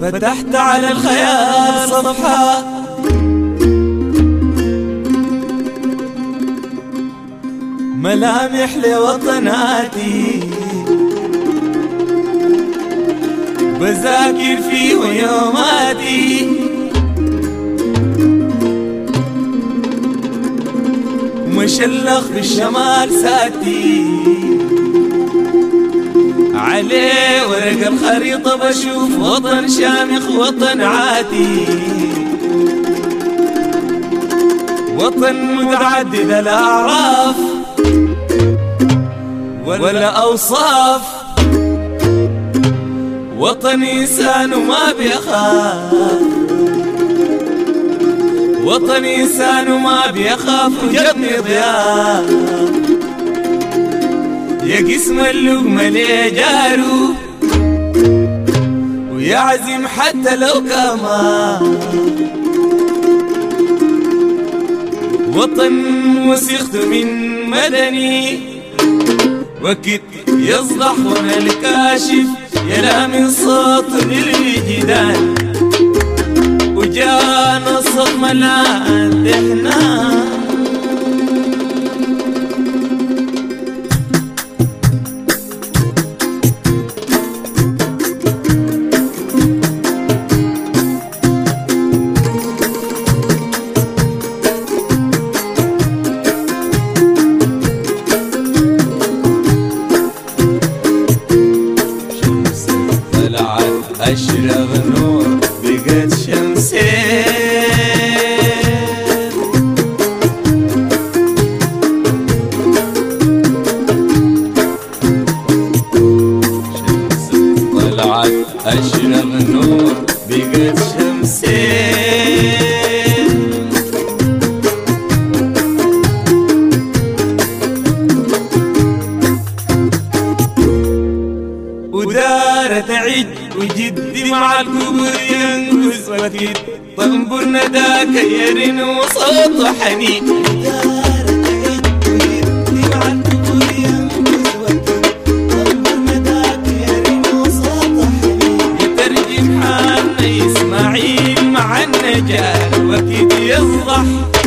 فتحت على الخيال صفحة ملامح لوطناتي بذاكر فيه يوماتي ومشلخ بالشمال ساتي عليه ورق الخريطة بشوف وطن شامخ وطن عاتي وطن متعدد الأعراف والأوصاف وطن إنسان ما بيخاف وطن إنسان ما بيخاف وجبني ضياف يا قسم اللقمة ليه جارو ويعزم حتى لو كمان وطن وسخت من مدني وكت يصدح وانا الكاشف يلا من صوت الجدال وجانا الصدمة الآن احنا أشرق نور بقت شمسين شمس طلعت أشرق نور بقت شمسين ودارت عيد وجدي مع الكبر ينقز وكيد طنبر نداك يرن وصوت حنين دارت عيد وجدي مع الكبر ينقز وكيد طنبر نداك يرن وصوت حنين يترجم حالنا إسماعيل مع النجار وكيد يصلح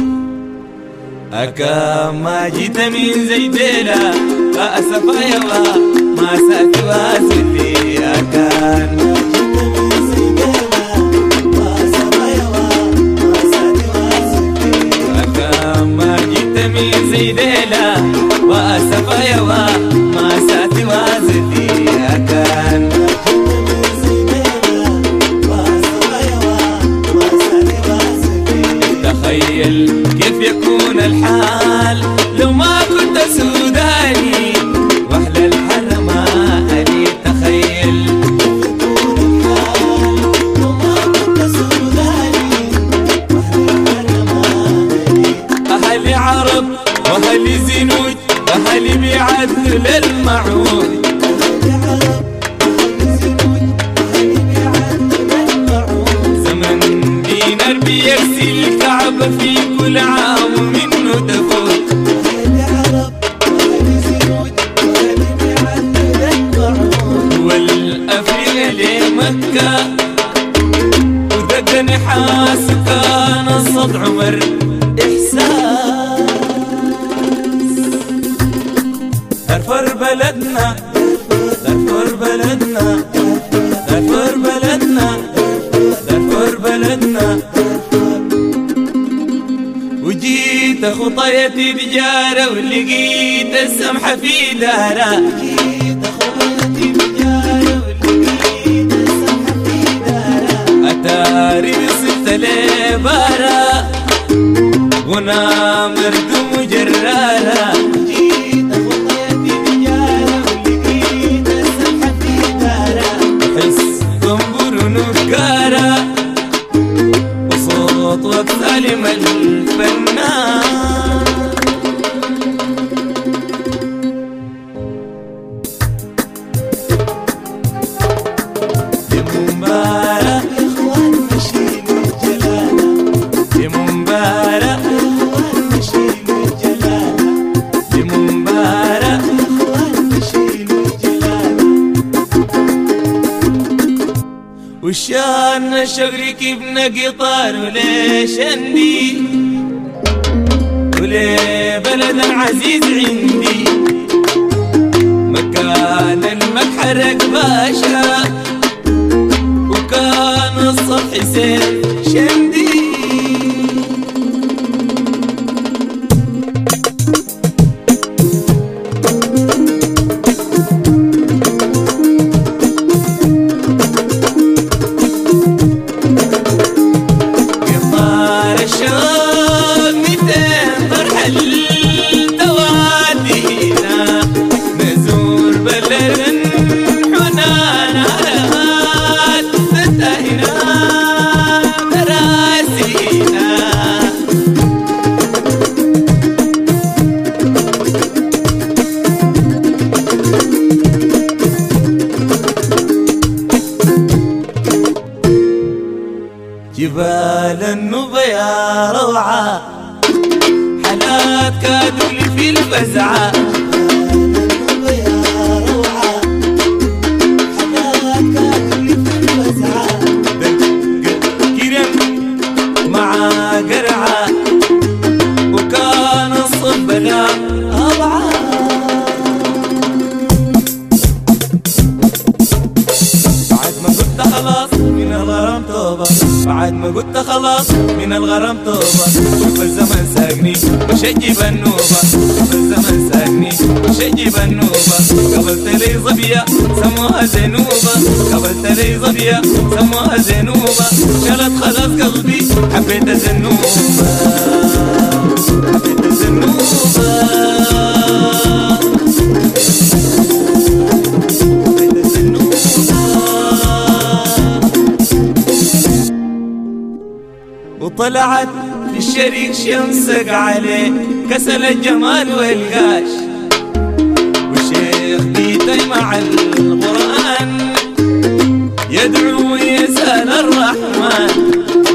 أكا ما جيت من زيدلا فأسفا يوا ما ساتي واسلي أكان ما جيت من زيدلا فأسفا يوا ما ساتي واسلي أكان ما جيت من زيدلا وأسفا يوا ما ساتي واسلي أكان ما جيت من زيدلا وأسفا يوا ما ساتي واسلي تخيل كيف يكون الحال لو ما كنت سوداني واحلى الحر ما ألي تخيل كيف يكون الحال لو ما كنت سوداني واحلى الحر ما ألي أهلي عرب وأهلي زنوج أهلي بيعدل المعود أهلي عرب وأهلي زنوج أهلي بيعدل المعود زمن دينار بيكسي الكعبة في كل عام ومنه تفوت أهلي عرب وأهلي زنوج وأهلي بيعدل المعود والأفريقيا لمكة ودق نحاس كان الصد عمر إحساس دارفور بلدنا دارفور بلدنا دارفور بلدنا دارفور بلدنا وجيت خطيتي بجارة ولقيت السمحة في دارة وجيت خطيتي بجارة ولقيت السمحة في دارة أتاري بصفت لبارة وانا مردوم جرارة وجيت خطيتي بجارة ولقيت السمحة في دارة حس طنبور ونكارة وصوت وكلم الفنان يا مبارك يا اخوان نشيل الجلالة يا مبارك يا اخوان نشيل وصلنا الشوق ركبنا قطار وليش اندي وليه بلد عزيز عندي مكان المكحرق باشا وكان الصبح حسين شندي جبال النوبة يا روعة حالات كادوا لي في الفزعة النوبة يا روعة حالات كادوا لي في الفزعة كرم مع قرعة وكان الصب لا أضعة بعد ما قلت خلاص من الغرام توبة شوف الزمن ساقني وش اجيب النوبة شوف الزمن ساقني وش اجيب النوبة قبلت لي ظبية سموها زينوبة قبلت لي ظبية سموها زينوبة شالت خلاص قلبي حبيت الزنوبة حبيت الزنوبة وطلعت في الشريك شمسك عليه كسل الجمال والقاش والشيخ بيتي مع القرآن يدعو ويسأل الرحمن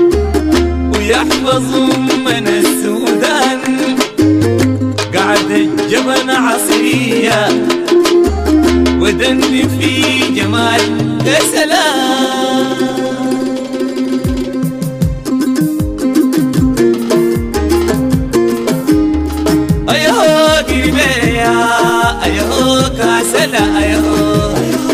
ويحفظهم من السودان قعد الجبن عصرية ودني في جمال يا سلام أيهو كاسلا أيهو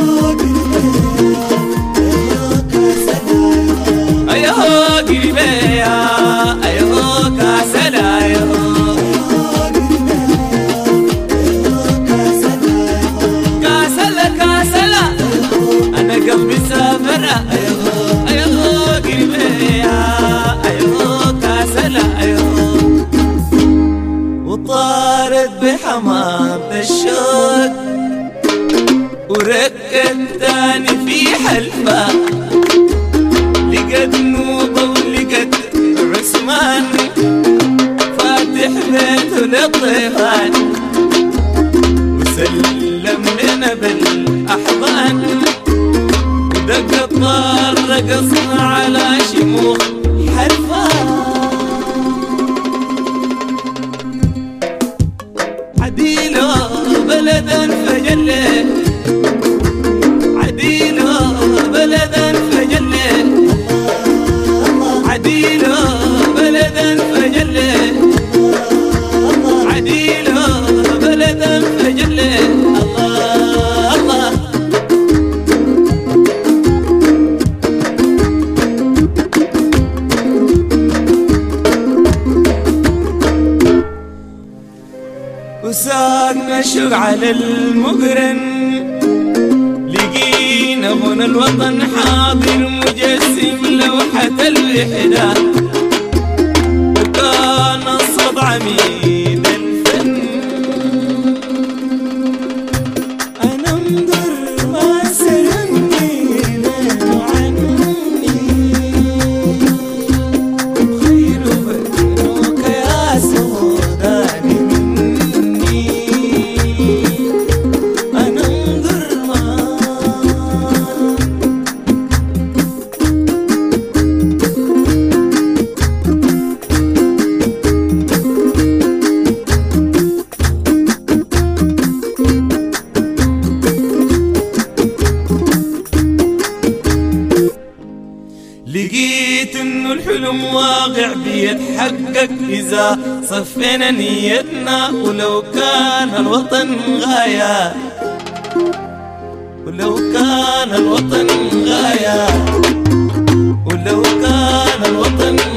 أيهو قريبيا أيهو كاسلا أيهو كاسلا كاسلا أنا قلبي سافرة أيهو أيهو قريبيا أيهو كاسلا أيهو وطارت بحمامة الشوق وركت تاني في حلفة لقت نوبة ولقت عثمان فاتح بيته للطيفان وسلم لنا بالأحضان ودق الطار رقصنا على شموخ حلفان عديلو بلدا فجلت عديلو بلدا فجلت عديلو بلدا فجلت عديلو بلدا فجلت الله الله وساقنا الشوق على المقرن لقينا هنا الوطن حاضر مجسم لوحة الوحدة وكان الصب عميد الفن أنا انظر ما سلمني ليل عني خير فنوك يا سوداني لقيت انه الحلم واقع بيتحقق اذا صفينا نيتنا، ولو كان الوطن غاية، ولو كان الوطن غاية، ولو كان الوطن